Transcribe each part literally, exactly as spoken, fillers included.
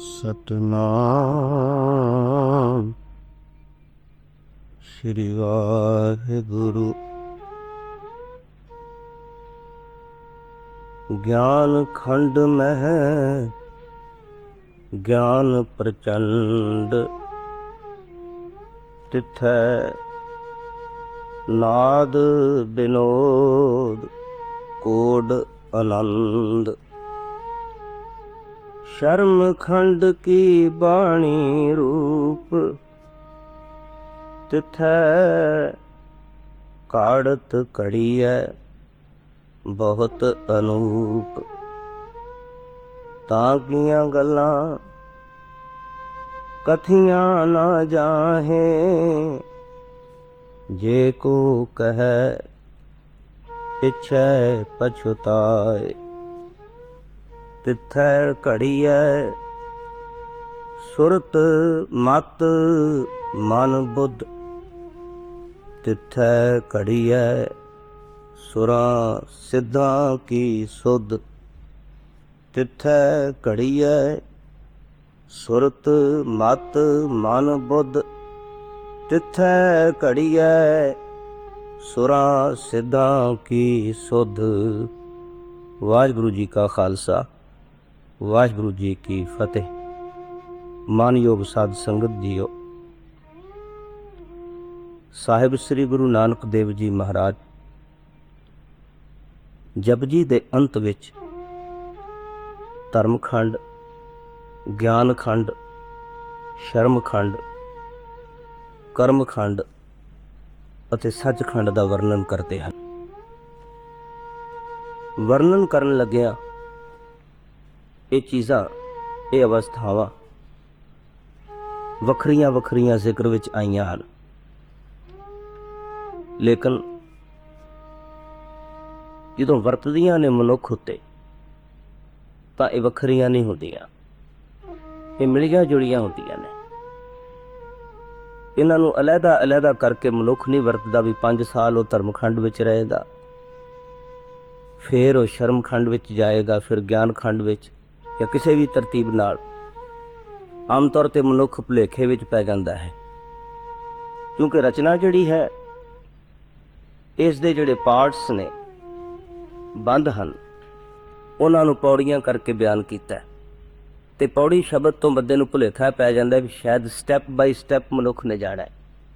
ਸਤਨਾਮ ਸ੍ਰੀ ਵਾਹਿਗੁਰੂ। ਗਿਆਨ ਖੰਡ ਮਹਿ ਗਿਆਨ ਪ੍ਰਚੰਡ, ਤਿਥੈ ਨਾਦ ਬਿਨੋਦ ਕੋਡ ਆਨੰਦ। ਸ਼ਰਮ ਖੰਡ ਕੀ ਬਾਣੀ ਰੂਪ, ਤਿਥੈ ਕਾੜਤ ਘੜੀਐ ਬਹੁਤ ਅਨੂਪ। ਤਾਂ ਕੀਆਂ ਗੱਲਾਂ ਕਥੀਆਂ ਨਾ ਜਾਹੇ, ਜੇ ਕੋ ਕਹੈ ਪਿਛੈ ਪਛੁਤਾਏ। ਤਿਥੈ ਘੜੀਐ ਸੁਰਤ ਮਤ ਮਨ ਬੁੱਧ, ਤਿਥੈ ਘੜੀਐ ਸੁਰਾਂ ਸਿੱਧਾਂ ਕੀ ਸੁਧ। ਤਿਥੈ ਘੜੀਐ ਸੁਰਤ ਮਤ ਮਨ ਬੁੱਧ, ਤਿਥੈ ਘੜੀਐ ਸੁਰਾਂ ਸਿੱਧਾਂ ਕੀ ਸੁਧ। ਵਾਹਿਗੁਰੂ ਜੀ ਕਾ ਖਾਲਸਾ, ਵਾਹਿਗੁਰੂ ਜੀ ਕੀ ਫਤਿਹ। ਮਾਨਯੋਗ ਸਾਧ ਸੰਗਤ ਜੀਓ, ਸਾਹਿਬ ਸ੍ਰੀ ਗੁਰੂ ਨਾਨਕ ਦੇਵ ਜੀ ਮਹਾਰਾਜ ਜਪਜੀ ਦੇ ਅੰਤ ਵਿੱਚ ਧਰਮ ਖੰਡ, ਗਿਆਨ ਖੰਡ, ਸ਼ਰਮ ਖੰਡ, ਕਰਮ ਖੰਡ ਅਤੇ ਸੱਚਖੰਡ ਦਾ ਵਰਣਨ ਕਰਦੇ ਹਨ। ਵਰਣਨ ਕਰਨ ਲੱਗਿਆ ਇਹ ਚੀਜ਼ਾਂ, ਇਹ ਅਵਸਥਾਵਾਂ ਵੱਖਰੀਆਂ ਵੱਖਰੀਆਂ ਜ਼ਿਕਰ ਵਿੱਚ ਆਈਆਂ ਹਨ, ਲੇਕਿਨ ਜਦੋਂ ਵਰਤਦੀਆਂ ਨੇ ਮਨੁੱਖ ਉੱਤੇ ਤਾਂ ਇਹ ਵੱਖਰੀਆਂ ਨਹੀਂ ਹੁੰਦੀਆਂ, ਇਹ ਮਿਲੀਆਂ ਜੁਲੀਆਂ ਹੁੰਦੀਆਂ ਨੇ। ਇਹਨਾਂ ਨੂੰ ਅਲੱਗਾ ਅਲੱਗਾ ਕਰਕੇ ਮਨੁੱਖ ਨਹੀਂ ਵਰਤਦਾ ਵੀ ਪੰਜ ਸਾਲ ਉਹ ਧਰਮਖੰਡ ਵਿੱਚ ਰਹੇਗਾ, ਫਿਰ ਉਹ ਸ਼ਰਮ ਖੰਡ ਵਿੱਚ ਜਾਏਗਾ, ਫਿਰ ਗਿਆਨ ਖੰਡ ਵਿੱਚ, ਜਾਂ ਕਿਸੇ ਵੀ ਤਰਤੀਬ ਨਾਲ। ਆਮ ਤੌਰ 'ਤੇ ਮਨੁੱਖ ਭੁਲੇਖੇ ਵਿੱਚ ਪੈ ਜਾਂਦਾ ਹੈ, ਕਿਉਂਕਿ ਰਚਨਾ ਜਿਹੜੀ ਹੈ ਇਸ ਦੇ ਜਿਹੜੇ ਪਾਰਟਸ ਨੇ, ਬੰਦ ਹਨ, ਉਹਨਾਂ ਨੂੰ ਪੌੜੀਆਂ ਕਰਕੇ ਬਿਆਨ ਕੀਤਾ। ਤੇ ਪੌੜੀ ਸ਼ਬਦ ਤੋਂ ਬੰਦੇ ਨੂੰ ਭੁਲੇਖਾ ਪੈ ਜਾਂਦਾ ਵੀ ਸ਼ਾਇਦ ਸਟੈਪ ਬਾਈ ਸਟੈਪ ਮਨੁੱਖ ਨੇ ਜਾਣਾ ਹੈ,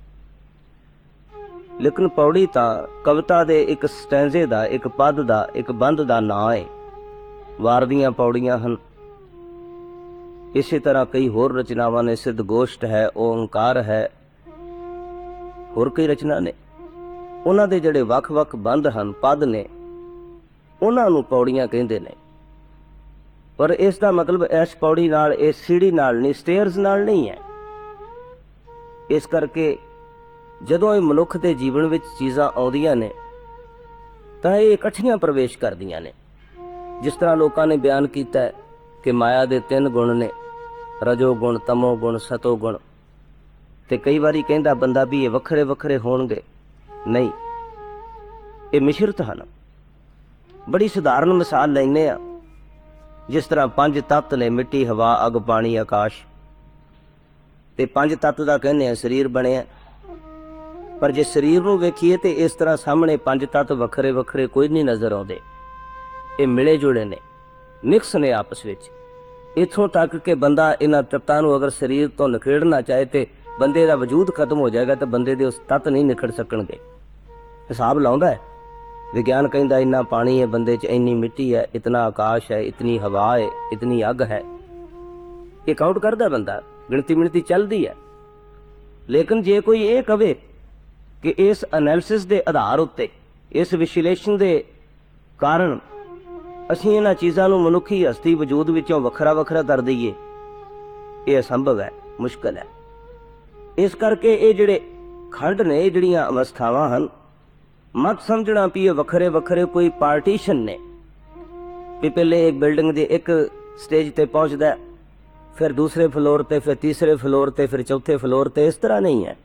ਲੇਕਿਨ ਪੌੜੀ ਤਾਂ ਕਵਿਤਾ ਦੇ ਇੱਕ ਸਟੈਂਜ਼ੇ ਦਾ, ਇੱਕ ਪਦ ਦਾ, ਇੱਕ ਬੰਦ ਦਾ ਨਾਂ ਹੈ। ਵਾਰ ਦੀਆਂ ਪੌੜੀਆਂ ਹਨ, ਇਸੇ ਤਰ੍ਹਾਂ ਕਈ ਹੋਰ ਰਚਨਾਵਾਂ ਨੇ, ਸਿੱਧ ਗੋਸ਼ਟ ਹੈ, ਓਂਕਾਰ ਹੈ, ਹੋਰ ਕਈ ਰਚਨਾ ਨੇ। ਉਹਨਾਂ ਦੇ ਜਿਹੜੇ ਵੱਖ-ਵੱਖ ਬੰਦ ਹਨ, ਪਦ ਨੇ, ਉਹਨਾਂ ਨੂੰ ਪੌੜੀਆਂ ਕਹਿੰਦੇ ਨੇ। ਪਰ ਇਸ ਦਾ ਮਤਲਬ ਇਸ ਪੌੜੀ ਨਾਲ, ਇਸ ਸੀੜੀ ਨਾਲ ਨਹੀਂ, ਸਟੇਅਰਸ ਨਾਲ ਨਹੀਂ ਹੈ। ਇਸ ਕਰਕੇ ਜਦੋਂ ਇਹ ਮਨੁੱਖ ਦੇ ਜੀਵਨ ਵਿੱਚ ਚੀਜ਼ਾਂ ਆਉਂਦੀਆਂ ਨੇ ਤਾਂ ਇਹ ਇਕੱਠੀਆਂ ਪ੍ਰਵੇਸ਼ ਕਰਦੀਆਂ ਨੇ। ਜਿਸ ਤਰ੍ਹਾਂ ਲੋਕਾਂ ਨੇ ਬਿਆਨ ਕੀਤਾ ਹੈ ਕਿ ਮਾਇਆ ਦੇ ਤਿੰਨ ਗੁਣ ਨੇ, ਰਜੋ ਗੁਣ, ਤਮੋ ਗੁਣ, ਸਤੋ ਗੁਣ। ਤੇ ਕਈ ਵਾਰੀ ਕਹਿੰਦਾ ਬੰਦਾ ਵੀ ਇਹ ਵੱਖਰੇ ਵੱਖਰੇ ਹੋਣਗੇ, ਨਹੀਂ, ਇਹ ਮਿਸ਼ਰਤ ਹਨ। ਬੜੀ ਸਧਾਰਨ ਮਿਸਾਲ ਲੈਂਦੇ ਹਾਂ, ਜਿਸ ਤਰ੍ਹਾਂ ਪੰਜ ਤੱਤ ਨੇ, ਮਿੱਟੀ, ਹਵਾ, ਅੱਗ, ਪਾਣੀ, ਆਕਾਸ਼। ਤੇ ਪੰਜ ਤੱਤ ਦਾ ਕਹਿੰਦੇ ਆ ਸਰੀਰ ਬਣਿਆ, ਪਰ ਜੇ ਸਰੀਰ ਨੂੰ ਵੇਖੀਏ ਤੇ ਇਸ ਤਰ੍ਹਾਂ ਸਾਹਮਣੇ ਪੰਜ ਤੱਤ ਵੱਖਰੇ ਵੱਖਰੇ ਕੋਈ ਨਹੀਂ ਨਜ਼ਰ ਆਉਂਦੇ। ਇਹ ਮਿਲੇ ਜੁੜੇ ਨੇ, ਮਿਕਸ ਨੇ ਆਪਸ ਵਿੱਚ। ਇੱਥੋਂ ਤੱਕ ਕਿ ਬੰਦਾ ਇਹਨਾਂ ਤੱਤਾਂ ਨੂੰ ਅਗਰ ਸਰੀਰ ਤੋਂ ਨਿਖੇੜਨਾ ਚਾਹੇ ਤੇ ਬੰਦੇ ਦਾ ਵਜੂਦ ਖਤਮ ਹੋ ਜਾਏਗਾ, ਤੇ ਬੰਦੇ ਦੇ ਉਸ ਤੱਤ ਨਹੀਂ ਨਿਖੜ ਸਕਣਗੇ। ਹਿਸਾਬ ਲਾਉਂਦਾ ਹੈ ਵਿਗਿਆਨ, ਕਹਿੰਦਾ ਇੰਨਾ ਪਾਣੀ ਹੈ ਬੰਦੇ 'ਚ, ਇੰਨੀ ਮਿੱਟੀ ਹੈ, ਇਤਨਾ ਆਕਾਸ਼ ਹੈ, ਇਤਨੀ ਹਵਾ ਹੈ, ਇਤਨੀ ਅੱਗ ਹੈ। ਇਹ ਕਾਊਂਟ ਕਰਦਾ ਬੰਦਾ, ਗਿਣਤੀ ਮਿਣਤੀ ਚੱਲਦੀ ਹੈ। ਲੇਕਿਨ ਜੇ ਕੋਈ ਇਹ ਕਵੇ ਕਿ ਇਸ ਐਨਾਲਿਸਿਸ ਦੇ ਆਧਾਰ ਉੱਤੇ, ਇਸ ਵਿਸ਼ਲੇਸ਼ਣ ਦੇ ਕਾਰਨ ਅਸੀਂ ਇਹਨਾਂ ਚੀਜ਼ਾਂ ਨੂੰ ਮਨੁੱਖੀ ਹਸਤੀ ਵਜੂਦ ਵਿੱਚੋਂ ਵੱਖਰਾ ਵੱਖਰਾ ਕਰ ਦਈਏ, ਇਹ ਅਸੰਭਵ ਹੈ, ਮੁਸ਼ਕਲ ਹੈ। ਇਸ ਕਰਕੇ ਇਹ ਜਿਹੜੇ ਖੰਡ ਨੇ, ਇਹ ਜਿਹੜੀਆਂ ਅਵਸਥਾਵਾਂ ਹਨ, ਮਤ ਸਮਝਣਾ ਵੀ ਇਹ ਵੱਖਰੇ ਵੱਖਰੇ ਕੋਈ ਪਾਰਟੀਸ਼ਨ ਨੇ, ਵੀ ਪਹਿਲੇ ਇੱਕ ਬਿਲਡਿੰਗ ਦੇ ਇੱਕ ਸਟੇਜ ਤੇ ਪਹੁੰਚਦਾ, ਫਿਰ ਦੂਸਰੇ ਫਲੋਰ ਤੇ, ਫਿਰ ਤੀਸਰੇ ਫਲੋਰ ਤੇ, ਫਿਰ ਚੌਥੇ ਫਲੋਰ ਤੇ। ਇਸ ਤਰ੍ਹਾਂ ਨਹੀਂ ਹੈ।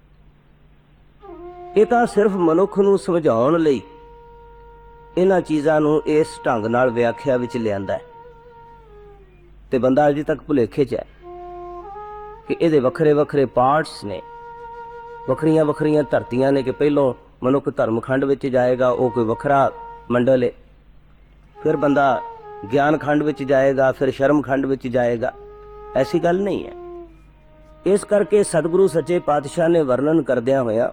ਇਹ ਤਾਂ ਸਿਰਫ ਮਨੁੱਖ ਨੂੰ ਸਮਝਾਉਣ ਲਈ ਇਹਨਾਂ ਚੀਜ਼ਾਂ ਨੂੰ ਇਸ ਢੰਗ ਨਾਲ ਵਿਆਖਿਆ ਵਿੱਚ ਲਿਆਂਦਾ ਹੈ। ਤੇ ਬੰਦਾ ਅਜੇ ਤੱਕ ਭੁਲੇਖੇ 'ਚ ਹੈ ਕਿ ਇਹਦੇ ਵੱਖਰੇ ਵੱਖਰੇ ਪਾਰਟਸ ਨੇ, ਵੱਖਰੀਆਂ ਵੱਖਰੀਆਂ ਧਰਤੀਆਂ ਨੇ, ਕਿ ਪਹਿਲੋਂ ਮਨੁੱਖ ਧਰਮ ਖੰਡ ਵਿੱਚ ਜਾਏਗਾ, ਉਹ ਕੋਈ ਵੱਖਰਾ ਮੰਡਲ ਹੈ, ਫਿਰ ਬੰਦਾ ਗਿਆਨ ਖੰਡ ਵਿੱਚ ਜਾਏਗਾ, ਫਿਰ ਸ਼ਰਮ ਖੰਡ ਵਿੱਚ ਜਾਏਗਾ। ਐਸੀ ਗੱਲ ਨਹੀਂ ਹੈ। ਇਸ ਕਰਕੇ ਸਤਿਗੁਰੂ ਸੱਚੇ ਪਾਤਸ਼ਾਹ ਨੇ ਵਰਣਨ ਕਰਦਿਆਂ ਹੋਇਆ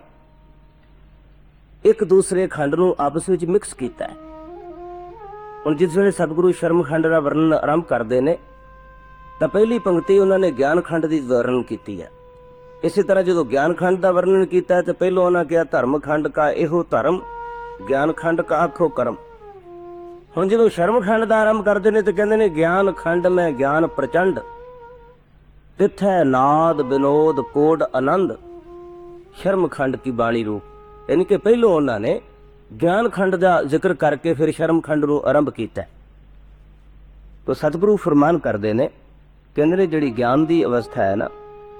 ਇੱਕ ਦੂਸਰੇ ਖੰਡ ਨੂੰ ਆਪਸ ਵਿੱਚ ਮਿਕਸ ਕੀਤਾ ਹੈ। ਹੁਣ ਜਿਸ ਵੇਲੇ ਸਤਿਗੁਰੂ ਸ਼ਰਮ ਖੰਡ ਦਾ ਵਰਣਨ ਆਰੰਭ ਕਰਦੇ ਨੇ ਤਾਂ ਪਹਿਲੀ ਪੰਕਤੀ ਉਹਨਾਂ ਨੇ ਗਿਆਨ ਖੰਡ ਦੀ ਵਰਣਨ ਕੀਤੀ ਹੈ। ਇਸੇ ਤਰ੍ਹਾਂ ਜਦੋਂ ਗਿਆਨ ਖੰਡ ਦਾ ਵਰਣਨ ਕੀਤਾ ਤਾਂ ਪਹਿਲੋਂ ਉਹਨਾਂ ਕਿਹਾ ਧਰਮ ਖੰਡ ਕਾ ਇਹੋ ਧਰਮ, ਗਿਆਨ ਖੰਡ ਕਾ ਆਖੋ ਕਰਮ। ਹੁਣ ਜਦੋਂ ਸ਼ਰਮ ਖੰਡ ਦਾ ਆਰੰਭ ਕਰਦੇ ਨੇ ਤਾਂ ਕਹਿੰਦੇ ਨੇ ਗਿਆਨ ਖੰਡ ਮੈਂ ਗਿਆਨ ਪ੍ਰਚੰਡ, ਤਿੱਥੈ ਨਾਦ ਵਿਨੋਦ ਕੋਡ ਆਨੰਦ, ਸ਼ਰਮ ਖੰਡ ਕੀ ਬਾਣੀ ਰੂਪ। ਯਾਨੀ ਕਿ ਪਹਿਲੋਂ ਉਹਨਾਂ ਨੇ ਗਿਆਨ ਖੰਡ ਦਾ ਜ਼ਿਕਰ ਕਰਕੇ ਫਿਰ ਸ਼ਰਮ ਖੰਡ ਨੂੰ ਆਰੰਭ ਕੀਤਾ। ਤਾਂ ਸਤਿਗੁਰੂ ਫਰਮਾਨ ਕਰਦੇ ਨੇ, ਕਹਿੰਦੇ ਨੇ ਜਿਹੜੀ ਗਿਆਨ ਦੀ ਅਵਸਥਾ ਹੈ ਨਾ,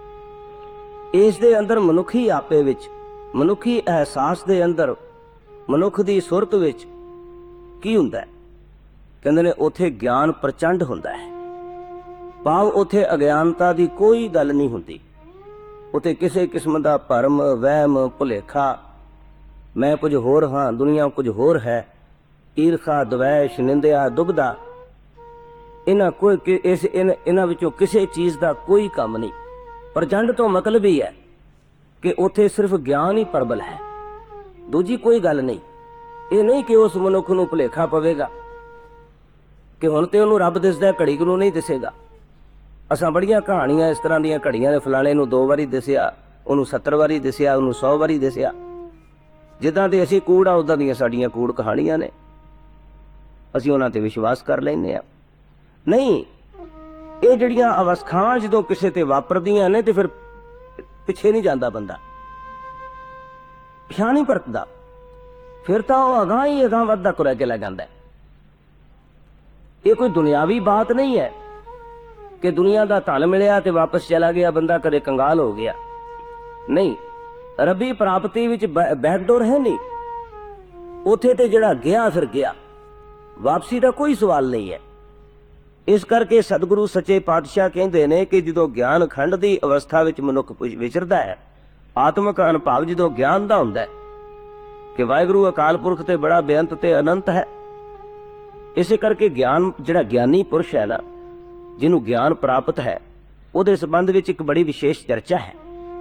ਇਸ ਦੇ ਅੰਦਰ ਮਨੁੱਖੀ ਆਪੇ ਵਿੱਚ, ਮਨੁੱਖੀ ਅਹਿਸਾਸ ਦੇ ਅੰਦਰ, ਮਨੁੱਖ ਦੀ ਸੁਰਤ ਵਿੱਚ ਕੀ ਹੁੰਦਾ ਹੈ? ਕਹਿੰਦੇ ਨੇ ਉੱਥੇ ਗਿਆਨ ਪ੍ਰਚੰਡ ਹੁੰਦਾ ਹੈ। ਭਾਵ ਉੱਥੇ ਅਗਿਆਨਤਾ ਦੀ ਕੋਈ ਗੱਲ ਨਹੀਂ ਹੁੰਦੀ। ਉੱਥੇ ਕਿਸੇ ਕਿਸਮ ਦਾ ਭਰਮ, ਵਹਿਮ, ਭੁਲੇਖਾ, ਮੈਂ ਕੁਝ ਹੋਰ ਹਾਂ, ਦੁਨੀਆ ਕੁਝ ਹੋਰ ਹੈ, ਈਰਖਾ, ਦਵੈਸ਼, ਨਿੰਦਿਆ, ਦੁਬਦਾ, ਇਹਨਾਂ ਕੋਈ ਇਸ ਇਹਨਾਂ ਵਿੱਚੋਂ ਕਿਸੇ ਚੀਜ਼ ਦਾ ਕੋਈ ਕੰਮ ਨਹੀਂ। ਪ੍ਰਚੰਡ ਤੋਂ ਮਤਲਬ ਹੀ ਹੈ ਕਿ ਉੱਥੇ ਸਿਰਫ ਗਿਆਨ ਹੀ ਪ੍ਰਬਲ ਹੈ, ਦੂਜੀ ਕੋਈ ਗੱਲ ਨਹੀਂ। ਇਹ ਨਹੀਂ ਕਿ ਉਸ ਮਨੁੱਖ ਨੂੰ ਭੁਲੇਖਾ ਪਵੇਗਾ ਕਿ ਹੁਣ ਤੇ ਉਹਨੂੰ ਰੱਬ ਦਿਸਦਾ, ਘੜੀ ਨੂੰ ਨਹੀਂ ਦਿਸੇਗਾ। ਅਸਾਂ ਬੜੀਆਂ ਕਹਾਣੀਆਂ ਇਸ ਤਰ੍ਹਾਂ ਦੀਆਂ ਘੜੀਆਂ ਨੇ, ਫਲਾਣੇ ਨੂੰ ਦੋ ਵਾਰੀ ਦਿਸਿਆ, ਉਹਨੂੰ ਸੱਤਰ ਵਾਰੀ ਦਿਸਿਆ, ਉਹਨੂੰ ਸੌ ਵਾਰੀ ਦਿਸਿਆ। ਜਿੱਦਾਂ ਦੇ ਅਸੀਂ ਕੂੜ ਆ ਉੱਦਾਂ ਦੀਆਂ ਸਾਡੀਆਂ ਕੂੜ ਕਹਾਣੀਆਂ ਨੇ, ਅਸੀਂ ਉਹਨਾਂ ਤੇ ਵਿਸ਼ਵਾਸ ਕਰ ਲੈਂਦੇ ਹਾਂ। ਨਹੀਂ, ਇਹ ਜਿਹੜੀਆਂ ਅਵਸਥਾਵਾਂ ਜਦੋਂ ਕਿਸੇ ਤੇ ਵਾਪਰਦੀਆਂ ਨੇ ਤੇ ਫਿਰ ਪਿੱਛੇ ਨਹੀਂ ਜਾਂਦਾ ਬੰਦਾ, ਪਿਛਾਂਹ ਨਹੀਂ ਪਰਤਦਾ, ਫਿਰ ਤਾਂ ਉਹ ਅਗਾਂਹ ਹੀ ਅਗਾਂਹ ਵੱਧਦਾ ਤੁਰਿਆ ਚਲਾ ਜਾਂਦਾ। ਇਹ ਕੋਈ ਦੁਨਿਆਵੀ ਬਾਤ ਨਹੀਂ ਹੈ ਕਿ ਦੁਨੀਆ ਦਾ ਧਨ ਮਿਲਿਆ ਤੇ ਵਾਪਸ ਚਲਾ ਗਿਆ ਬੰਦਾ, ਕਦੇ ਕੰਗਾਲ ਹੋ ਗਿਆ। ਨਹੀਂ, ਰੱਬੀ ਪ੍ਰਾਪਤੀ ਵਿੱਚ ਬੈਕਡੋਰ ਹੈ ਨਹੀਂ। ਉੱਥੇ ਤੇ ਜਿਹੜਾ ਗਿਆ ਫਿਰ ਗਿਆ, ਵਾਪਸੀ ਦਾ ਕੋਈ ਸਵਾਲ ਨਹੀਂ ਹੈ। ਇਸ ਕਰਕੇ ਸਤਿਗੁਰੂ ਸੱਚੇ ਪਾਤਸ਼ਾਹ ਕਹਿੰਦੇ ਨੇ ਕਿ ਜਦੋਂ ਗਿਆਨ ਖੰਡ ਦੀ ਅਵਸਥਾ ਵਿੱਚ ਮਨੁੱਖ ਵਿਚਰਦਾ ਹੈ, ਆਤਮਿਕ ਅਨੁਭਵ ਜਦੋਂ ਗਿਆਨ ਦਾ ਹੁੰਦਾ ਹੈ ਕਿ ਵਾਹਿਗੁਰੂ ਅਕਾਲ ਪੁਰਖ ਤੇ ਬੜਾ ਬੇਅੰਤ ਤੇ ਅਨੰਤ ਹੈ। ਇਸੇ ਕਰਕੇ ਗਿਆਨ, ਜਿਹੜਾ ਗਿਆਨੀ ਪੁਰਸ਼ ਹੈ ਨਾ, ਜਿਹਨੂੰ ਗਿਆਨ ਪ੍ਰਾਪਤ ਹੈ, ਉਹਦੇ ਸੰਬੰਧ ਵਿੱਚ ਇੱਕ ਬੜੀ ਵਿਸ਼ੇਸ਼ ਚਰਚਾ ਹੈ।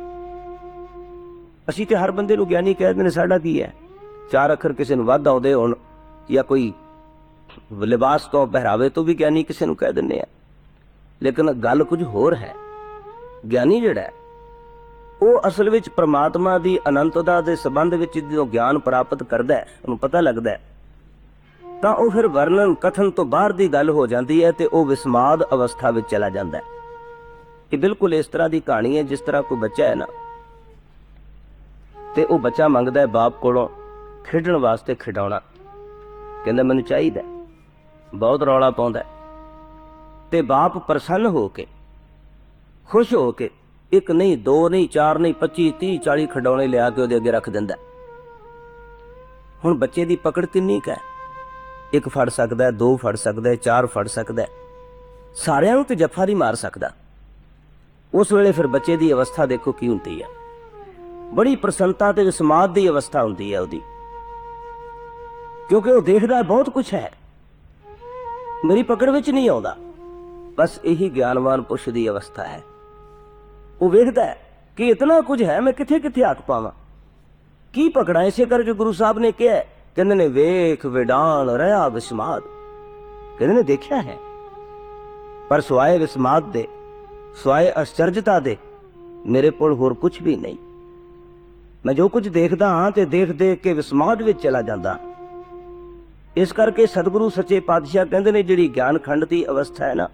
ਅਸੀਂ ਤੇ ਹਰ ਬੰਦੇ ਨੂੰ ਗਿਆਨੀ ਕਹਿ ਦਿੰਦੇ ਨੇ, ਸਾਡਾ ਕੀ ਹੈ? ਚਾਰ ਅੱਖਰ ਕਿਸੇ ਨੂੰ ਵੱਧ ਆਉਂਦੇ ਹੋਣ ਜਾਂ ਕੋਈ ਲਿਬਾਸ ਤੋਂ, ਪਹਿਰਾਵੇ ਤੋਂ ਵੀ ਗਿਆਨੀ ਕਿਸੇ ਨੂੰ ਕਹਿ ਦਿੰਦੇ ਆ। ਲੇਕਿਨ ਗੱਲ ਕੁਝ ਹੋਰ ਹੈ। ਗਿਆਨੀ ਜਿਹੜਾ ਹੈ ਉਹ ਅਸਲ ਵਿੱਚ ਪ੍ਰਮਾਤਮਾ ਦੀ ਅਨੰਤਤਾ ਦੇ ਸੰਬੰਧ ਵਿੱਚ ਜਦੋਂ ਗਿਆਨ ਪ੍ਰਾਪਤ ਕਰਦਾ ਹੈ, ਉਹਨੂੰ ਪਤਾ ਲੱਗਦਾ ਹੈ, ਤਾਂ ਉਹ ਫਿਰ ਵਰਣਨ ਕਥਨ ਤੋਂ ਬਾਹਰ ਦੀ ਗੱਲ ਹੋ ਜਾਂਦੀ ਹੈ ਤੇ ਉਹ ਵਿਸਮਾਦ ਅਵਸਥਾ ਵਿੱਚ ਚਲਾ ਜਾਂਦਾ ਹੈ। ਇਹ ਬਿਲਕੁਲ ਇਸ ਤਰ੍ਹਾਂ ਦੀ ਕਹਾਣੀ ਹੈ ਜਿਸ ਤਰ੍ਹਾਂ ਕੋਈ ਬੱਚਾ ਹੈ ਨਾ, ਤੇ ਉਹ ਬੱਚਾ ਮੰਗਦਾ ਹੈ ਬਾਪ ਕੋਲੋਂ ਖੇਡਣ ਵਾਸਤੇ ਖਿਡੌਣਾ, ਕਹਿੰਦਾ ਮੈਨੂੰ ਚਾਹੀਦਾ, ਬਹੁਤ ਰੌਲਾ ਪਾਉਂਦਾ, ਤੇ ਬਾਪ ਪ੍ਰਸੰਨ ਹੋ ਕੇ, ਖੁਸ਼ ਹੋ ਕੇ, ਇੱਕ ਨਹੀਂ, ਦੋ ਨਹੀਂ, ਚਾਰ ਨਹੀਂ, ਪੱਚੀ, ਤੀਹ, ਚਾਲੀ ਖਿਡੌਣੇ ਲਿਆ ਕੇ ਉਹਦੇ ਅੱਗੇ ਰੱਖ ਦਿੰਦਾ। ਹੁਣ ਬੱਚੇ ਦੀ ਪਕੜ ਕਿੰਨੀ ਕੁ ਹੈ? ਇੱਕ ਫੜ ਸਕਦਾ, ਦੋ ਫੜ ਸਕਦਾ, ਚਾਰ ਫੜ ਸਕਦਾ, ਸਾਰਿਆਂ ਨੂੰ ਤੇ ਜੱਫਾ ਨਹੀਂ ਮਾਰ ਸਕਦਾ। ਉਸ ਵੇਲੇ ਫਿਰ ਬੱਚੇ ਦੀ ਅਵਸਥਾ ਦੇਖੋ ਕੀ ਹੁੰਦੀ ਹੈ, ਬੜੀ ਪ੍ਰਸੰਨਤਾ ਤੇ ਵਿਸਮਾਦ ਦੀ ਅਵਸਥਾ ਹੁੰਦੀ ਹੈ ਉਹਦੀ, ਕਿਉਂਕਿ ਉਹ ਦੇਖਦਾ ਬਹੁਤ ਕੁਛ ਹੈ, ਮੇਰੀ ਪਕੜ ਵਿੱਚ ਨਹੀਂ ਆਉਂਦਾ। ਬਸ ਇਹੀ ਗਿਆਨਵਾਨ ਪੁਰਸ਼ ਦੀ ਅਵਸਥਾ ਹੈ। ਉਹ ਵੇਖਦਾ ਹੈ ਕਿ ਇਤਨਾ ਕੁਝ ਹੈ, ਮੈਂ ਕਿੱਥੇ ਕਿੱਥੇ ਹੱਥ ਪਾਵਾਂ, ਕੀ ਪਕੜਾਂ। ਇਸੇ ਕਰਕੇ ਗੁਰੂ ਸਾਹਿਬ ਨੇ ਕਿਹਾ, ਕਹਿੰਦੇ ਨੇ ਵੇਖ ਵਿਡਾਣ ਰਿਹਾ ਵਿਸਮਾਦ, ਕਹਿੰਦੇ ਨੇ ਦੇਖਿਆ ਹੈ, ਪਰ ਸਵਾਏ ਵਿਸਮਾਦ ਦੇ, ਸਵਾਏ ਅਚਰਜਤਾ ਦੇ ਮੇਰੇ ਕੋਲ ਹੋਰ ਕੁਝ ਵੀ ਨਹੀਂ। ਮੈਂ ਜੋ ਕੁਝ ਦੇਖਦਾ ਹਾਂ ਤੇ ਦੇਖ ਦੇਖ ਕੇ ਵਿਸਮਾਦ ਵਿੱਚ ਚਲਾ ਜਾਂਦਾ। ਇਸ ਕਰਕੇ ਸਤਿਗੁਰੂ ਸੱਚੇ ਪਾਤਸ਼ਾਹ ਕਹਿੰਦੇ ਨੇ ਜਿਹੜੀ ਗਿਆਨ ਖੰਡ ਦੀ ਅਵਸਥਾ ਹੈ ਨਾ,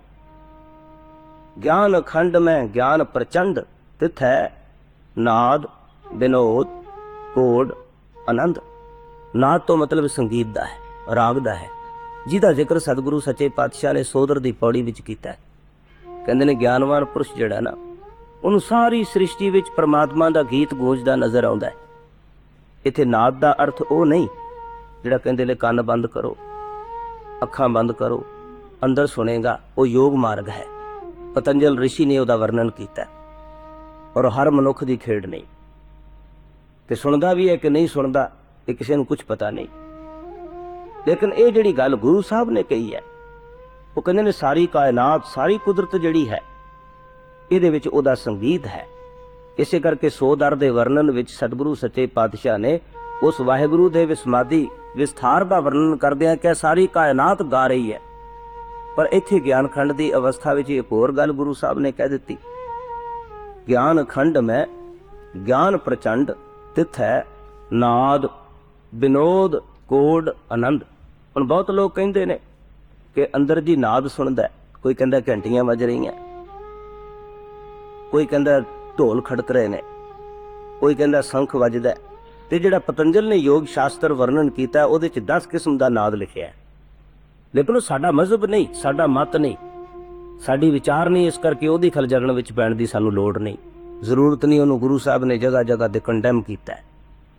ਗਿਆਨ ਖੰਡ ਮੈਂ ਗਿਆਨ ਪ੍ਰਚੰਡ, ਤਿੱਥੈ ਨਾਦ ਵਿਨੋਦ ਕੋਡ ਆਨੰਦ। ਨਾਦ ਤੋਂ ਮਤਲਬ ਸੰਗੀਤ ਦਾ ਹੈ, ਰਾਗ ਦਾ ਹੈ, ਜਿਹਦਾ ਜ਼ਿਕਰ ਸਤਿਗੁਰੂ ਸੱਚੇ ਪਾਤਸ਼ਾਹ ਨੇ ਸੋਦਰ ਦੀ ਪੌੜੀ ਵਿੱਚ ਕੀਤਾ ਹੈ। ਕਹਿੰਦੇ ਨੇ ਗਿਆਨਵਾਨ ਪੁਰਸ਼ ਜਿਹੜਾ ਨਾ, ਉਹਨੂੰ ਸਾਰੀ ਸ੍ਰਿਸ਼ਟੀ ਵਿੱਚ ਪਰਮਾਤਮਾ ਦਾ ਗੀਤ ਗੂੰਜਦਾ ਨਜ਼ਰ ਆਉਂਦਾ ਹੈ। ਇੱਥੇ ਨਾਦ ਦਾ ਅਰਥ ਉਹ ਨਹੀਂ ਜਿਹੜਾ ਕਹਿੰਦੇ ਨੇ ਕੰਨ ਬੰਦ ਕਰੋ, ਅੱਖਾਂ ਬੰਦ ਕਰੋ, अंदर सुनेगा वो योग मार्ग है। पतंजल ऋषि ने उसका वर्णन किया और हर मनुख की खेड नहीं। तो सुनता भी है कि नहीं सुनता ये किसी को कुछ पता नहीं। लेकिन ये जिहड़ी गल गुरु साहब ने कही है वो कहते ने सारी कायनात सारी कुदरत जिहड़ी है इहदे विच उहदा संगीत है। इसे करके सौ दर दे वर्णन विच सतगुरु सच्चे पातशाह ने उस वाहिगुरु दे विसमादी विस्तार का वर्णन करदिआं कि सारी कायनात गा रही है। पर इत्थे ज्ञान खंड की अवस्था विच एक होर गल गुरु साहब ने कह दी, ज्ञान खंड में ज्ञान प्रचंड तिथ है नाद विनोद कोड आनंद। हुण बहुत लोग कहते ने कि अंदर जी नाद सुनदा है, कोई कहता घंटियां वज रही हैं, कोई कहता ढोल खड़क रहे ने, कोई कहता शंख वजदा है। ते जिहड़ा पतंजल ने योग शास्त्र वर्णन किया उहदे च दस किस्म का नाद लिखिया है। लेकिन वो साडा मजहब नहीं, साडा मत नहीं, साडी विचार नहीं। इस करके उहदी खल जगण विच पैण दी सानू लोड़ नहीं, जरूरत नहीं। उहनूं गुरु साहब ने जगह जगह ते कंडैम किया है।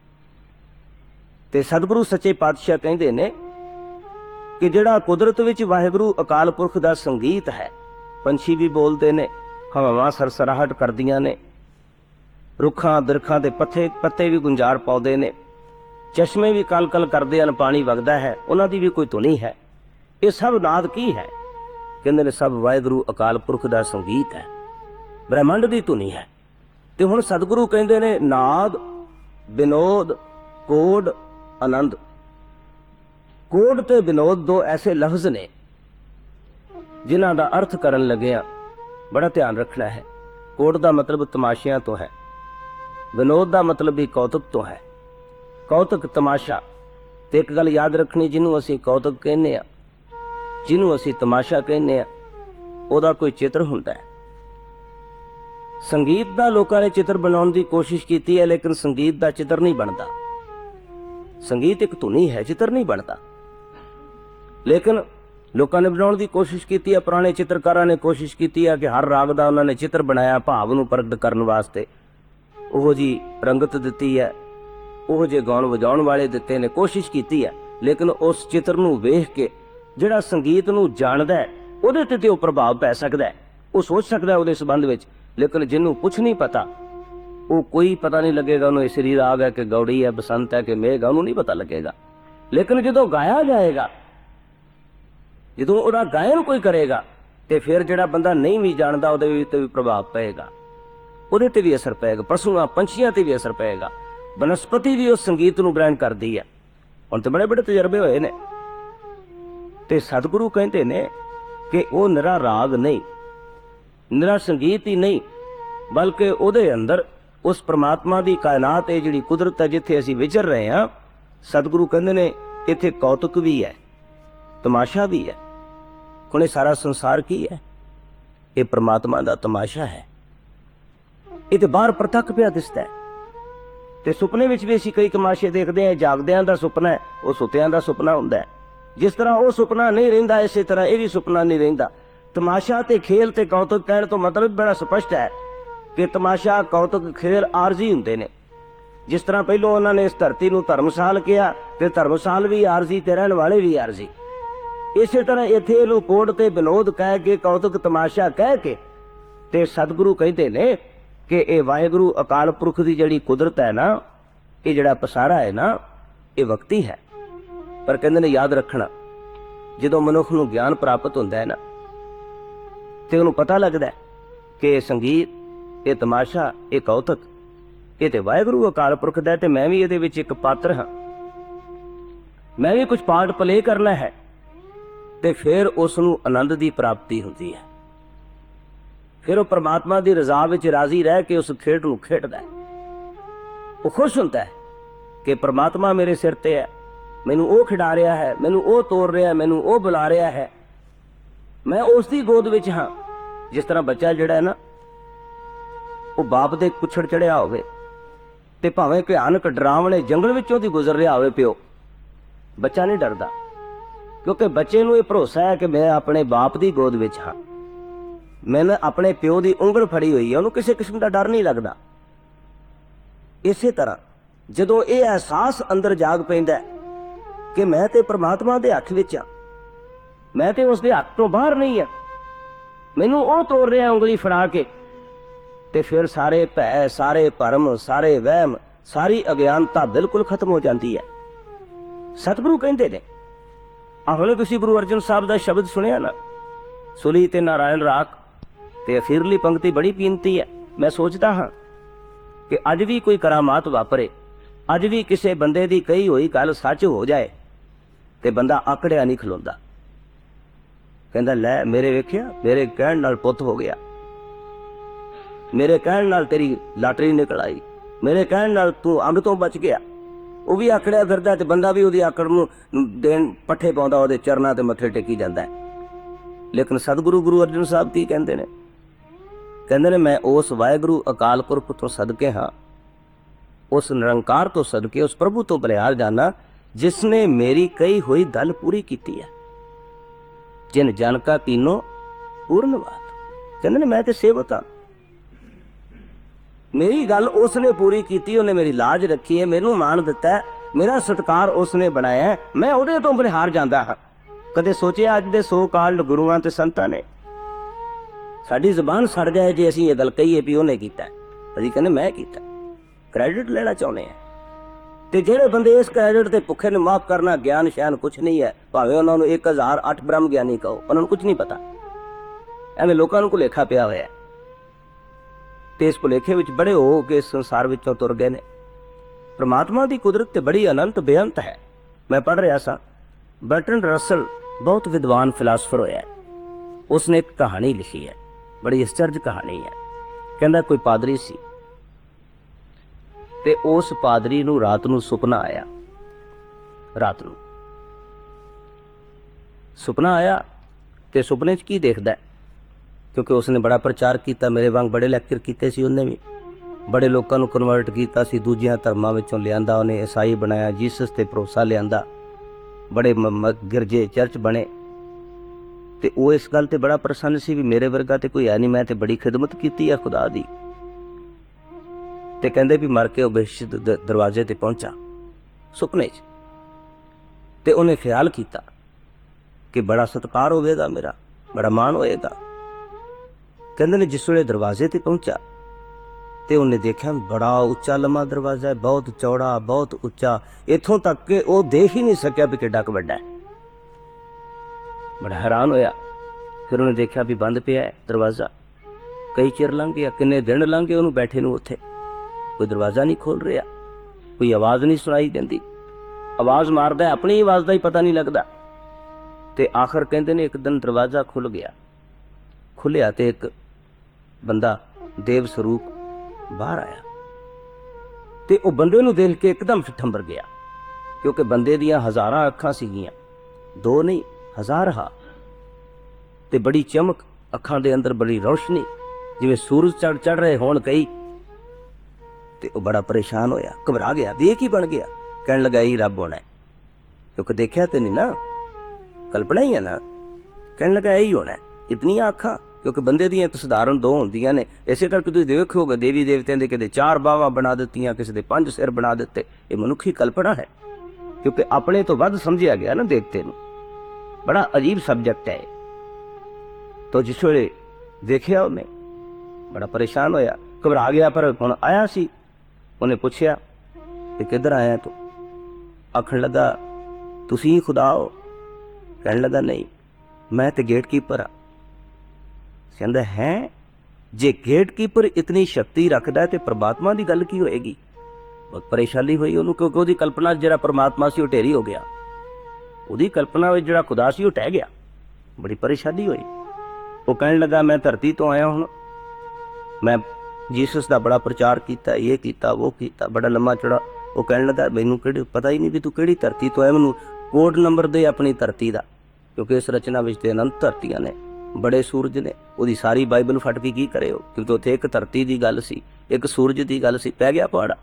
ते सतगुरु सच्चे पातशाह कहंदे ने कि जिहड़ा कुदरत विच वाहिगुरु अकाल पुरख दा संगीत है, पंछी भी बोलते ने, हवावां सरसराहट करदियां ने, रुखां बिरखां दे पत्ते पत्ते भी गुंजार पाउंदे ने, चश्मे भी कल कल करदे हन, पानी वगदा है, उन्हां दी भी कोई धुनी है। ये सब नाद की है? कहंदे ने सब वाहिगुरु अकाल पुरख दा संगीत है, ब्रह्मंड दी धुनी है। ते हुण सतगुरु कहंदे ने नाद विनोद कोड आनंद। कोड ते विनोद दो ऐसे लफ्ज ने जिन्हां दा अर्थ करन लगिया बड़ा ध्यान रखना है। कोड दा मतलब तमाशियां तो है, विनोद दा मतलब भी कौतुक तो है। कौतुक तमाशा ते एक गल याद रखनी, जिन्हों असीं कौतुक कहने आ, जिन्हों असीं तमाशा कहने आ, ओदा कोई चित्र हुंदा है। संगीत दा लोकां ने चित्र बनाउण दी कोशिश कीती है, लेकिन संगीत दा चित्र नहीं बनदा। संगीत एक धुनी है, चित्र नहीं बनता। लेकिन लोगों ने बनाने की कोशिश की है, पुराने चित्रकारों ने कोशिश की है कि हर राग का उन्होंने चित्र बनाया भाव नूं प्रगट करने वास्ते, उहो जी रंगत दिती है, उहो जे गाउण वजाउण वाले दिते ने, कोशिश की है। लेकिन उस चित्र नूं वेख के जिहड़ा संगीत नूं जाणदा है उहदे ते ते प्रभाव पै सकदा है, वो सोच सकदा है उहदे संबंध विच। लेकिन जिन्हों कुछ नहीं पता, वो कोई पता नहीं लगेगा उन्हें इसरी राग है कि गौड़ी है, बसंत है कि मेघ है, उन्होंने नहीं पता लगेगा। लेकिन जो गाया जाएगा, जो उहदा गायन कोई करेगा, तो फिर जिहड़ा बंदा नहीं भी जानता उहदे ते भी प्रभाव पेगा, उहदे ते भी असर पेगा, पशुआं पंछियां ते भी असर पेगा। बनस्पति भी उस संगीत नूं ग्रहण करदी है। हुण तो बड़े बड़े तजर्बे होए ने। ते सतगुरु कहते ने कि वो निरा राग नहीं, निरा संगीत ही नहीं, बल्कि उहदे अंदर उस परमात्मा की कायनात है जिहड़ी कुदरत है जिथे असीं विचर रहे हैं। सतगुरु कहते ने इत्थे कौतुक भी है, तमाशा भी है। हुण सारा संसार की है? ये परमात्मा का तमाशा है। ये तो बाहर प्रतख पिया दिसदा है। ते सुपने विच भी असीं कई तमाशे देखते हैं। जागदियां दा सुपना है, वो सुत्तियां दा सुपना हुंदा है। जिस तरह वो सुपना नहीं रहिंदा, इसे तरह ये भी सुपना नहीं रहिंदा। तमाशा ते खेल ते कौतुक कहण तो मतलब बड़ा स्पष्ट है कि तमाशा कौतुक खेल आरजी हुंदे ने। जिस तरह पहलों उन्होंने इस धरती नूं धर्मशाल किया, ते धर्मशाल भी आरजी ते रहण वाले भी आरजी। इसे तरह इत्थे इहनूं कोड ते विनोद कह के, कौतुक तमाशा कह के, ते सतगुरु कहते ने कि ये वाहिगुरु अकाल पुरख की जिहड़ी कुदरत है ना, ये जिहड़ा पसारा है ना, ये वक्ती है। पर कहते ने याद रखना, जदों मनुख नूं ज्ञान प्राप्त हुंदा है ना, ते उहनूं पता लगदा है कि संगीत, ये तमाशा, ये कौतुक, ये तो वाहिगुरु अकाल पुरख दा, ते मैं भी इहदे विच एक पात्र हाँ, मैं भी कुछ पार्ट प्ले करना है। ते फिर उसनूं आनंद की प्राप्ति होती है। फिर वो परमात्मा की रजा विच राजी रह के उस खेड नूं खेडदा है। वो खुश होता है कि परमात्मा मेरे सिर ते है, मैनूं वो खिडा रहा है, मैनूं वो तोड़ रहा है, मैनूं वो बुला रहा है, मैं उसकी गोद विच हाँ। जिस तरह बच्चा जिहड़ा है ना, वो बाप दे कुछड़ चढ़िया होवे ते भावें भयानक डरावने जंगल विचों दी गुजर रहा होवे प्यो, बच्चा नहीं डरदा, क्योंकि बच्चे नूं ये भरोसा है कि मैं अपने बाप की गोद विच हाँ, मैंने अपने प्यो की उंगल फड़ी हुई है, उन्होंने किसी किस्म का डर नहीं लगता। इसे तरह जदों ये एहसास अंदर जाग पैंदा कि मैं ते परमात्मा दे हथ विच हाँ, मैं तो उसके हथ तो बाहर नहीं है, मैनू वो तोड़ रहा उंगली फड़ा के। ते फिर सारे भै, सारे भरम, सारे वहम, सारी अज्ञानता बिल्कुल खत्म हो जाती है। सतगुरु कहते ने, हुणे तुसीं गुरु अर्जन साहब का शब्द सुनिया ना, सुली ते नारायण राख, ते अखीरली पंक्ति बड़ी कीमती है। मैं सोचता हाँ कि अज भी कोई करामात वापरे, अज भी किसी बंदे की कही हुई गल सच हो जाए तो बंदा आकड़िया नहीं खलोंदा, कहंदा लै मेरे वेखिया मेरे कहण नाल पुੱਤ हो गया, मेरे कहण नाल तेरी लाटरी निकल आई, मेरे कहण नाल तू अंग तो बच गया। वो भी आकड़िया फिरदा ते बंदा भी उहदी आकड़ नूं देण पट्ठे पाउंदा, उहदे चरनां ते मत्थे टेकी जांदा है। लेकिन सतगुरु गुरु अर्जन साहब की कहंदे ने, कहंदे ने मैं उस वाहिगुरु अकाल पुरख तो सदके हाँ, उस निरंकार तो सदके, उस प्रभु तो बलिहार जाना जिसने मेरी कही हुई गल पूरी की है। जिन जन का कीनो पूर्ण बात, कहंदे ने मैं तो सेवक हाँ, मेरी गल उसने पूरी की, उन्हें मेरी लाज रखी है, मैनू मान दिता है, मेरा सत्कार उसने बनाया है, मैं उहदे तो बलिहार जांदा हाँ। कदे सोचिया अज दे सो काल गुरुआं ते संतां ने साडी जबान सड़ जाए जे असीं ये गल कहीए भी उन्हें कीता है, असीं कहने मैं कीता, क्रैडिट लेना चाहुंदे हैं। ते जिहड़े बंदे इस क्रैडिट ते भुखे ने माफ करना, ज्ञान शैन कुछ नहीं है, भावें उन्हां नूं एक हज़ार अठ ब्रह्म ज्ञानी कहो, उन्हां नूं कुछ नहीं पता, एवें लोकां नूं भुलेखा पिया होया है। ते इस भुलेखे विच बड़े हो के इस संसार विचों तुर गए ने। परमात्मा की कुदरत ते बड़ी अनंत बेअंत है। मैं पढ़ रहा सा, बर्ट्रैंड रसल बहुत विद्वान फिलासफर होया है, उसने एक कहानी लिखी है, बड़ी आश्चर्य कहानी है। कहंदा कोई पादरी सी ते उस पादरी नूं रात नूं सुपना आया, रात नूं सुपना आया ते सुपने च की देखदा है, क्योंकि उसने बड़ा प्रचार किया, मेरे वांग बड़े लैक्चर कीते सी, उन्हें भी बड़े लोगों को कन्वर्ट किया सी, दूजियां धर्मां विचों लियांदा, उन्हें ईसाई बनाया, जीसस ते भरोसा लियांदा, बड़े गिरजे चर्च बने। ते वो इस गल ते बड़ा प्रसन्न सी भी मेरे वर्गा ते कोई है नहीं, मैं ते बड़ी खिदमत कीती है खुदा दी। ते कहंदे भी मर के बेशद दरवाजे ते पहुंचा सुपने च, ते उन्हें ख्याल किया कि बड़ा सत्कार होवेगा मेरा, बड़ा मान होएगा। कहंदे ने जिस वेले दरवाजे ते पहुंचा ते उन्हें देखा बड़ा उच्चा लम्मा दरवाजा है, बहुत चौड़ा, बहुत उच्चा, इथों तक कि वो देख ही नहीं सकिया भी किड्डा क वड्डा है। बड़ा हैरान होया। फिर उन्हें देखा भी बंद पिया है दरवाजा, कई चिर लंघ गया, किन्ने दिन लंघ गए उन्होंने बैठे नूं उत्थे, कोई दरवाजा नहीं खोल रहा, कोई आवाज़ नहीं सुनाई देंदी, आवाज़ मारदा है अपनी आवाज़ का ही पता नहीं लगता। ते आखिर कहते ने एक दिन दरवाजा खुल गया, खुलिया ते एक बंदा देव स्वरूप बाहर आया, ते वो बंदे नूं देख के एकदम ठंबर गया, क्योंकि बंदे दियां हज़ारां अखां सीगियां, दो नहीं हज़ार हा, ते बड़ी चमक अखां दे अंदर, बड़ी रोशनी, जिवें सूरज चढ़ चढ़ रहे होण कई। ते वो बड़ा परेशान होया, घबरा गया, भी की बन गया, कहने लगा यही रब होना है, क्योंकि देखा तो नहीं ना, कल्पना ही है ना। कहने लगा यही होना है, इतनियां अखां, क्योंकि बंदे दियां तो सधारण दो होंदियां ने, इसे करके तुसीं देखोगे देवी देवतियां दे किते चार बावां बना दित्तियां, किसी दे पंज सिर बना दिते, ये मनुखी कल्पना है, क्योंकि अपने तो वध समझिया गया ना देवते नूं। बड़ा अजीब सब्जेक्ट है। तो जिस वेले देखिया उन्हें बड़ा परेशान होया, घबरा गया, पर हुण आया सी, उन्हें पूछया कि किधर आया तू? आखण लगा तुसीं खुदा हो? कहने लगा नहीं, मैं तो गेट कीपर हाँ। कहंदा है, जे गेट कीपर इतनी शक्ति रखदा ते परमात्मा की गल की होएगी? बहुत परेशानी हुई उन्होंने, क्योंकि उसकी कल्पना जिहड़ा परमात्मा सी वो ढेरी हो गया, उसकी कल्पना में जिहड़ा खुदा सी वो टह गया, बड़ी परेशानी हुई। वो कहने लगा मैं धरती तो आया हूँ, मैं जीसस का बड़ा प्रचार किया, ये किया वो किया, बड़ा लम्मा चौड़ा। वो कहने लगा मैनू कि पता ही नहीं भी तू किहड़ी धरती तो है, मैनू कोड नंबर दे अपनी धरती का, क्योंकि इस रचना में अनंत धरतियां ने, बड़े सूरज ने, वो सारी बाइबल फट के की करे हो, क्योंकि उत्थे एक धरती की गल सी, एक सूरज की गल सी, पै गया पहाड़ा।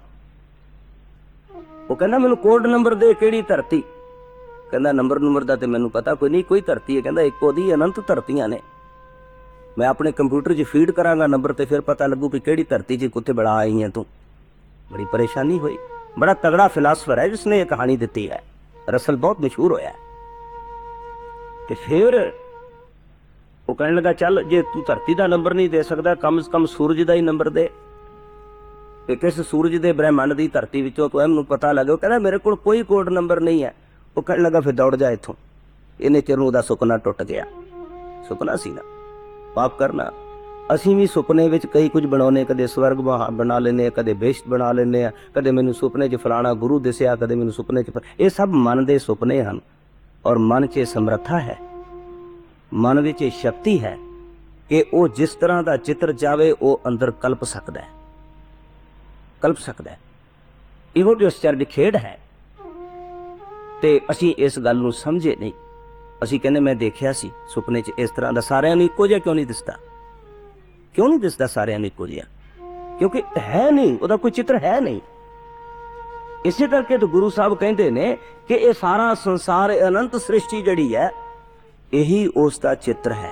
वो कहना मैनू कोड नंबर दे किहड़ी धरती? कहना नंबर नंबर का तो मैनू पता कोई नहीं, कोई धरती है, कहना एक ओदी अनंत धरतियां ने, मैं अपने कंप्यूटर च फीड करांगा नंबर, तो फिर पता लगू कि किहड़ी धरती च कुत्थे बड़ा आई है तू। बड़ी परेशानी हुई। बड़ा तगड़ा फिलासफर है जिसने ये कहानी दी है, रसल बहुत मशहूर होया है। ਤੇ ਫਿਰ ਉਹ ਕਹਿਣ ਲੱਗਾ ਚੱਲ ਜੇ ਤੂੰ ਧਰਤੀ ਦਾ ਨੰਬਰ ਨਹੀਂ ਦੇ ਸਕਦਾ ਕਮ ਸੇ ਕਮ ਸੂਰਜ ਦਾ ਹੀ ਨੰਬਰ ਦੇ ਕਿ ਕਿਸ ਸੂਰਜ ਦੇ ਬ੍ਰਹਿਮੰਡ ਦੀ ਧਰਤੀ ਵਿੱਚੋਂ ਤੂੰ ਇਹਨੂੰ ਪਤਾ ਲੱਗੇ। ਉਹ ਕਹਿੰਦਾ ਮੇਰੇ ਕੋਲ ਕੋਈ ਕੋਡ ਨੰਬਰ ਨਹੀਂ ਹੈ। ਉਹ ਕਹਿਣ ਲੱਗਾ ਫਿਰ ਦੌੜ ਜਾ ਇੱਥੋਂ। ਇਹਨੇ ਚਿਰ ਨੂੰ ਉਹਦਾ ਸੁਪਨਾ ਟੁੱਟ ਗਿਆ। ਸੁਪਨਾ ਸੀ ਨਾ ਪਾਪ ਕਰਨਾ। ਅਸੀਂ ਵੀ ਸੁਪਨੇ ਵਿੱਚ ਕਈ ਕੁਝ ਬਣਾਉਂਦੇ, ਕਦੇ ਸਵਰਗ ਬਣਾ ਲੈਂਦੇ ਹਾਂ, ਕਦੇ ਬੇਸ਼ਤ ਬਣਾ ਲੈਂਦੇ ਹਾਂ, ਕਦੇ ਮੈਨੂੰ ਸੁਪਨੇ 'ਚ ਫਲਾਣਾ ਗੁਰੂ ਦਿਸਿਆ, ਕਦੇ ਮੈਨੂੰ ਸੁਪਨੇ 'ਚ। ਇਹ ਸਭ ਮਨ ਦੇ ਸੁਪਨੇ ਹਨ ਔਰ ਮਨ 'ਚ ਸਮਰੱਥਾ ਹੈ, ਮਨ ਵਿੱਚ ਇਹ ਸ਼ਕਤੀ ਹੈ ਕਿ ਉਹ ਜਿਸ ਤਰ੍ਹਾਂ ਦਾ ਚਿੱਤਰ ਚਾਹੇ ਉਹ ਅੰਦਰ ਕਲਪ ਸਕਦਾ ਹੈ, ਕਲਪ ਸਕਦਾ ਹੈ। ਇਹੋ ਜਿਹੀ ਅਸਚਰਜ ਦੀ ਖੇਡ ਹੈ ਤੇ ਅਸੀਂ ਇਸ ਗੱਲ ਨੂੰ ਸਮਝੇ ਨਹੀਂ। ਅਸੀਂ ਕਹਿੰਦੇ ਮੈਂ ਦੇਖਿਆ ਸੀ ਸੁਪਨੇ 'ਚ ਇਸ ਤਰ੍ਹਾਂ ਦਾ। ਸਾਰਿਆਂ ਨੂੰ ਇੱਕੋ ਜਿਹਾ ਕਿਉਂ ਨਹੀਂ ਦਿਸਦਾ? ਕਿਉਂ ਨਹੀਂ ਦਿਸਦਾ ਸਾਰਿਆਂ ਨੂੰ ਇੱਕੋ ਜਿਹਾ? ਕਿਉਂਕਿ ਹੈ ਨਹੀਂ, ਉਹਦਾ ਕੋਈ ਚਿੱਤਰ ਹੈ ਨਹੀਂ। ਇਸੇ ਕਰਕੇ ਤਾਂ ਗੁਰੂ ਸਾਹਿਬ ਕਹਿੰਦੇ ਨੇ ਕਿ ਇਹ ਸਾਰਾ ਸੰਸਾਰ, ਅਨੰਤ ਸ੍ਰਿਸ਼ਟੀ ਜਿਹੜੀ ਹੈ ਇਹੀ ਉਸ ਦਾ ਚਿੱਤਰ ਹੈ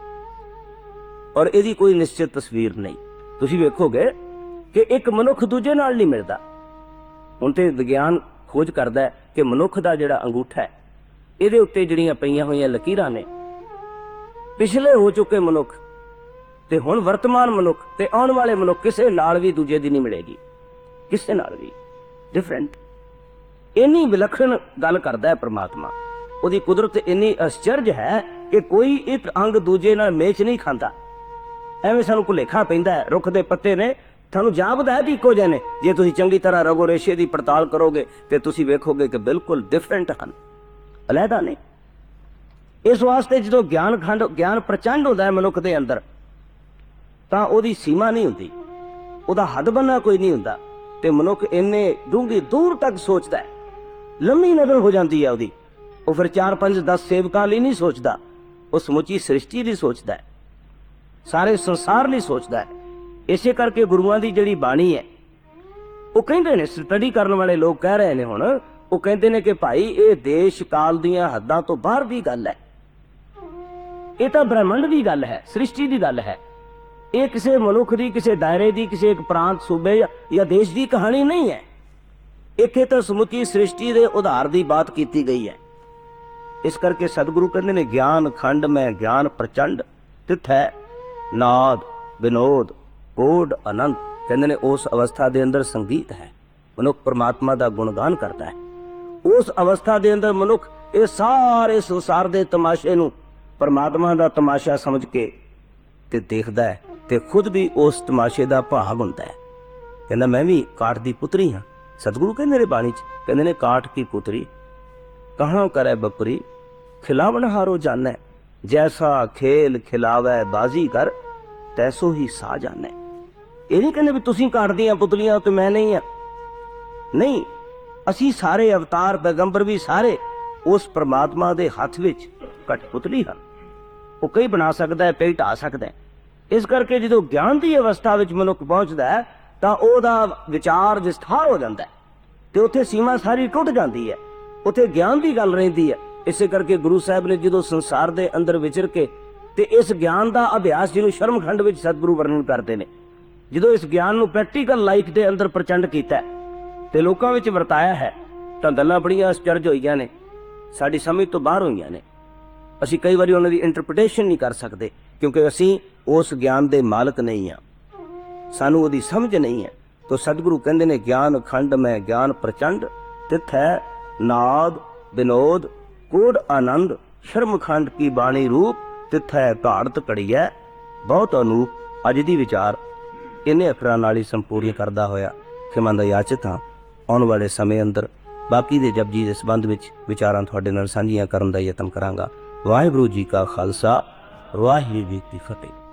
ਔਰ ਇਹਦੀ ਕੋਈ ਨਿਸ਼ਚਿਤ ਤਸਵੀਰ ਨਹੀਂ। ਤੁਸੀਂ ਵੇਖੋਗੇ ਕਿ ਇੱਕ ਮਨੁੱਖ ਦੂਜੇ ਨਾਲ ਨਹੀਂ ਮਿਲਦਾ। ਹੁਣ ਤੇ ਵਿਗਿਆਨ ਖੋਜ ਕਰਦਾ ਹੈ ਕਿ ਮਨੁੱਖ ਦਾ ਜਿਹੜਾ ਅੰਗੂਠਾ ਹੈ ਇਹਦੇ ਉੱਤੇ ਜਿਹੜੀਆਂ ਪਈਆਂ ਹੋਈਆਂ ਲਕੀਰਾਂ ਨੇ, ਪਿਛਲੇ ਹੋ ਚੁੱਕੇ ਮਨੁੱਖ ਤੇ ਹੁਣ ਵਰਤਮਾਨ ਮਨੁੱਖ ਤੇ ਆਉਣ ਵਾਲੇ ਮਨੁੱਖ ਕਿਸੇ ਨਾਲ ਵੀ ਦੂਜੇ ਦੀ ਨਹੀਂ ਮਿਲੇਗੀ, ਕਿਸੇ ਨਾਲ ਵੀ ਡਿਫਰੈਂਟ। ਇੰਨੀ ਵਿਲੱਖਣ ਗੱਲ ਕਰਦਾ ਹੈ ਪ੍ਰਮਾਤਮਾ। ਉਹਦੀ ਕੁਦਰਤ ਇੰਨੀ ਅਸਚਰਜ ਹੈ ਕਿ ਕੋਈ ਇੱਕ ਅੰਗ ਦੂਜੇ ਨਾਲ ਮੇਚ ਨਹੀਂ ਖਾਂਦਾ। ਐਵੇਂ ਸਾਨੂੰ ਭੁਲੇਖਾ ਪੈਂਦਾ ਹੈ ਰੁੱਖ ਦੇ ਪੱਤੇ ਨੇ, ਤੁਹਾਨੂੰ ਜਾਪਦਾ ਹੈ ਕਿ ਇੱਕੋ ਜਿਹੇ ਨੇ। ਜੇ ਤੁਸੀਂ ਚੰਗੀ ਤਰ੍ਹਾਂ ਰਗੋ ਰੇਸ਼ੇ ਦੀ ਪੜਤਾਲ ਕਰੋਗੇ ਤੇ ਤੁਸੀਂ ਵੇਖੋਗੇ ਕਿ ਬਿਲਕੁਲ ਡਿਫਰੈਂਟ ਹਨ, ਅਲੱਗਾ ਨੇ। ਇਸ ਵਾਸਤੇ ਜਦੋਂ ਗਿਆਨ ਖੰਡ ਗਿਆਨ ਪ੍ਰਚੰਡ ਹੁੰਦਾ ਹੈ ਮਨੁੱਖ ਦੇ ਅੰਦਰ ਤਾਂ ਉਹਦੀ ਸੀਮਾ ਨਹੀਂ ਹੁੰਦੀ, ਉਹਦਾ ਹੱਦ ਬੰਨਾ ਕੋਈ ਨਹੀਂ ਹੁੰਦਾ ਤੇ ਮਨੁੱਖ ਇੰਨੇ ਡੂੰਘੀ ਦੂਰ ਤੱਕ ਸੋਚਦਾ ਹੈ, ਲੰਮੀ ਨਜ਼ਰ ਹੋ ਜਾਂਦੀ ਹੈ ਉਹਦੀ। ਉਹ ਫਿਰ ਚਾਰ ਪੰਜ ਦਸ ਸੇਵਕਾਂ ਲਈ ਨਹੀਂ ਸੋਚਦਾ, ਉਹ ਸਮੁੱਚੀ ਸ੍ਰਿਸ਼ਟੀ ਲਈ ਸੋਚਦਾ ਹੈ, ਸਾਰੇ ਸੰਸਾਰ ਲਈ ਸੋਚਦਾ ਹੈ। ਇਸੇ ਕਰਕੇ ਗੁਰੂਆਂ ਦੀ ਜਿਹੜੀ ਬਾਣੀ ਹੈ ਉਹ ਕਹਿੰਦੇ ਨੇ, ਸਟੱਡੀ ਕਰਨ ਵਾਲੇ ਲੋਕ ਕਹਿ ਰਹੇ ਨੇ ਹੁਣ, ਉਹ ਕਹਿੰਦੇ ਨੇ ਕਿ ਭਾਈ ਇਹ ਦੇਸ਼ ਕਾਲ ਦੀਆਂ ਹੱਦਾਂ ਤੋਂ ਬਾਹਰ ਦੀ ਗੱਲ ਹੈ। ਇਹ ਤਾਂ ਬ੍ਰਹਿਮੰਡ ਦੀ ਗੱਲ ਹੈ, ਸ੍ਰਿਸ਼ਟੀ ਦੀ ਗੱਲ ਹੈ। ਇਹ ਕਿਸੇ ਮਨੁੱਖ ਦੀ, ਕਿਸੇ ਦਾਇਰੇ ਦੀ, ਕਿਸੇ ਇੱਕ ਪ੍ਰਾਂਤ, ਸੂਬੇ ਜਾਂ ਦੇਸ਼ ਦੀ ਕਹਾਣੀ ਨਹੀਂ ਹੈ। ਇੱਥੇ ਤਾਂ ਸਮੁੱਚੀ ਸ੍ਰਿਸ਼ਟੀ ਦੇ ਉਧਾਰ ਦੀ ਬਾਤ ਕੀਤੀ ਗਈ ਹੈ। ਇਸ ਕਰਕੇ ਸਤਿਗੁਰੂ ਕਹਿੰਦੇ ਨੇ ਗਿਆਨ ਖੰਡ ਮੈਂ ਗਿਆਨ ਪ੍ਰਚੰਡ ਤਿੱਥੈ ਨਾਦ ਵਿਨੋਦ ਕੋਡ ਅਨੰਤ। ਕਹਿੰਦੇ ਨੇ ਉਸ ਅਵਸਥਾ ਦੇ ਅੰਦਰ ਸੰਗੀਤ ਹੈ, ਮਨੁੱਖ ਪਰਮਾਤਮਾ ਦਾ ਗੁਣਗਾਨ ਕਰਦਾ ਹੈ। ਉਸ ਅਵਸਥਾ ਦੇ ਅੰਦਰ ਮਨੁੱਖ ਇਹ ਸਾਰੇ ਸੰਸਾਰ ਦੇ ਤਮਾਸ਼ੇ ਨੂੰ ਪਰਮਾਤਮਾ ਦਾ ਤਮਾਸ਼ਾ ਸਮਝ ਕੇ ਤੇ ਦੇਖਦਾ ਹੈ ਤੇ ਖੁਦ ਵੀ ਉਸ ਤਮਾਸ਼ੇ ਦਾ ਭਾਗ ਹੁੰਦਾ ਹੈ। ਕਹਿੰਦਾ ਮੈਂ ਵੀ ਕਾਠ ਦੀ ਪੁੱਤਰੀ ਹਾਂ। ਸਤਿਗੁਰੂ ਕਹਿੰਦੇ ਨੇ ਬਾਣੀ 'ਚ, ਕਹਿੰਦੇ ਨੇ ਕਾਠ ਕੀ ਪੁੱਤਰੀ ਕਹਾਂ ਕਰੇ ਬਪਰੀ ਖਿਲਾਵਣ ਹਾਰੋ ਜਾਣੈ ਜੈਸਾ ਖੇਲ ਖਿਲਾਵੈ ਬਾਜ਼ੀ ਕਰ ਤੈਸੋ ਹੀ ਸਾ ਜਾਣੈ। ਇਹ ਨਹੀਂ ਕਹਿੰਦੇ ਵੀ ਤੁਸੀਂ ਕਾਠ ਦੀਆਂ ਪੁਤਲੀਆਂ ਤੇ ਮੈਂ ਨਹੀਂ ਆ, ਨਹੀਂ। ਅਸੀਂ ਸਾਰੇ ਅਵਤਾਰ ਪੈਗੰਬਰ ਵੀ ਸਾਰੇ ਉਸ ਪ੍ਰਮਾਤਮਾ ਦੇ ਹੱਥ ਵਿੱਚ ਕਠਪੁਤਲੀ ਹਨ। ਉਹ ਕਈ ਬਣਾ ਸਕਦਾ ਹੈ, ਕਈ ਢਾ ਸਕਦਾ ਹੈ। ਇਸ ਕਰਕੇ ਜਦੋਂ ਗਿਆਨ ਦੀ ਅਵਸਥਾ ਵਿੱਚ ਮਨੁੱਖ ਪਹੁੰਚਦਾ ਹੈ ਤਾਂ ਉਹਦਾ ਵਿਚਾਰ ਵਿਸਥਾਰ ਹੋ ਜਾਂਦਾ ਹੈ ਤੇ ਉੱਥੇ ਸੀਮਾ ਸਾਰੀ ਟੁੱਟ ਜਾਂਦੀ ਹੈ, ਉੱਥੇ ਗਿਆਨ ਦੀ ਗੱਲ ਰਹਿੰਦੀ ਹੈ। ਇਸੇ ਕਰਕੇ ਗੁਰੂ ਸਾਹਿਬ ਨੇ ਜਦੋਂ ਸੰਸਾਰ ਦੇ ਅੰਦਰ ਵਿਚਰ ਕੇ ਤੇ ਇਸ ਗਿਆਨ ਦਾ ਅਭਿਆਸ, ਜਿਹਨੂੰ ਸ਼ਰਮਖੰਡ ਵਿੱਚ ਸਤਿਗੁਰੂ ਵਰਣਨ ਕਰਦੇ ਨੇ, ਜਦੋਂ ਇਸ ਗਿਆਨ ਨੂੰ ਪ੍ਰੈਕਟੀਕਲ ਲਾਈਫ ਦੇ ਅੰਦਰ ਪ੍ਰਚੰਡ ਕੀਤਾ ਤੇ ਲੋਕਾਂ ਵਿੱਚ ਵਰਤਾਇਆ ਹੈ ਤਾਂ ਗੱਲਾਂ ਬੜੀਆਂ ਅਸਚਰਜ ਹੋਈਆਂ ਨੇ, ਸਾਡੀ ਸਮਝ ਤੋਂ ਬਾਹਰ ਹੋਈਆਂ ਨੇ। ਅਸੀਂ ਕਈ ਵਾਰੀ ਉਹਨਾਂ ਦੀ ਇੰਟਰਪ੍ਰੀਟੇਸ਼ਨ ਨਹੀਂ ਕਰ ਸਕਦੇ ਕਿਉਂਕਿ ਅਸੀਂ ਉਸ ਗਿਆਨ ਦੇ ਮਾਲਕ ਨਹੀਂ ਹਾਂ, ਸਾਨੂੰ ਉਹਦੀ ਸਮਝ ਨਹੀਂ ਹੈ। ਤਾਂ ਸਤਿਗੁਰੂ ਕਹਿੰਦੇ ਨੇ ਗਿਆਨ ਖੰਡ ਮੈਂ ਗਿਆਨ ਪ੍ਰਚੰਡ ਤਿੱਥੈ ਨਾਦ ਵਿਨੋਦ ਕੋਡ ਆਨੰਦ ਸ਼ਰਮਖੰਡ ਕੀ ਬਾਣੀ ਰੂਪ ਤਿੱਥੈ ਘਾੜਤ ਘੜੀਐ ਬਹੁਤ ਅਨੂਪ। ਅੱਜ ਦੀ ਵਿਚਾਰ ਇਹਨੇ ਅੱਖਰਾਂ ਨਾਲ ਹੀ ਸੰਪੂਰਨ ਕਰਦਾ ਹੋਇਆ ਖਿਮਾ ਦਾ ਯਾਚਕ ਹਾਂ। ਆਉਣ ਵਾਲੇ ਸਮੇਂ ਅੰਦਰ ਬਾਕੀ ਦੇ ਜਪਜੀ ਦੇ ਸੰਬੰਧ ਵਿੱਚ ਵਿਚਾਰਾਂ ਤੁਹਾਡੇ ਨਾਲ ਸਾਂਝੀਆਂ ਕਰਨ ਦਾ ਯਤਨ ਕਰਾਂਗਾ। ਵਾਹਿਗੁਰੂ ਜੀ ਕਾ ਖਾਲਸਾ, ਵਾਹਿਗੁਰੂ ਜੀ ਕੀ ਫਤਿਹ।